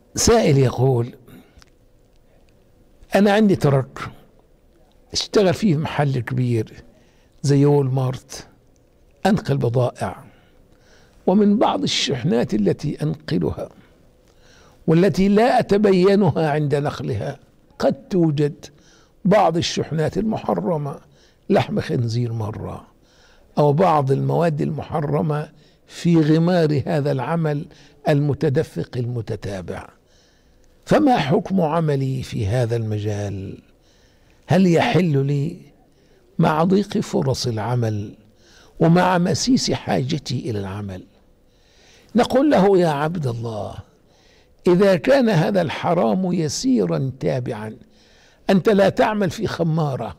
سائل يقول: أنا عندي ترك اشتغل فيه محل كبير زي وول مارت، أنقل بضائع، ومن بعض الشحنات التي أنقلها والتي لا أتبينها عند نقلها قد توجد بعض الشحنات المحرمة، لحم خنزير مرة، أو بعض المواد المحرمة في غمار هذا العمل المتدفق المتتابع. فما حكم عملي في هذا المجال؟ هل يحل لي مع ضيق فرص العمل ومع مسيس حاجتي إلى العمل؟ نقول له: يا عبد الله، إذا كان هذا الحرام يسيرا تابعا، أنت لا تعمل في خمارة،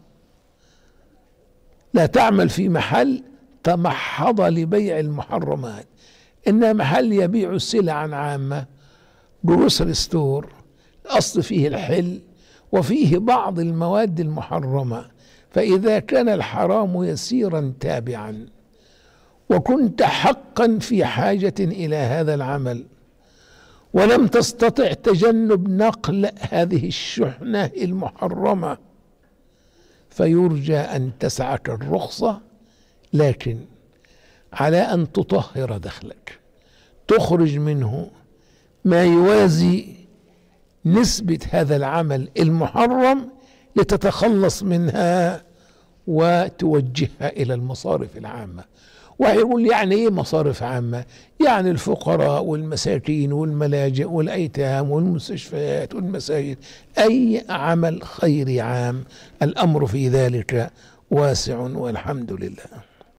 لا تعمل في محل تمحض لبيع المحرمات، إنما محل يبيع سلعا عامة، جروسري ستور، الأصل فيه الحل وفيه بعض المواد المحرمة. فإذا كان الحرام يسيرا تابعا وكنت حقا في حاجة إلى هذا العمل ولم تستطع تجنب نقل هذه الشحنة المحرمة، فيرجى أن تسعك الرخصة، لكن على أن تطهر دخلك، تخرج منه ما يوازي نسبة هذا العمل المحرم لتتخلص منها وتوجهها إلى المصارف العامة. ويقول: يعني ايه مصارف عامة؟ يعني الفقراء والمساكين والملاجئ والأيتام والمستشفيات والمساجد، أي عمل خيري عام. الأمر في ذلك واسع والحمد لله.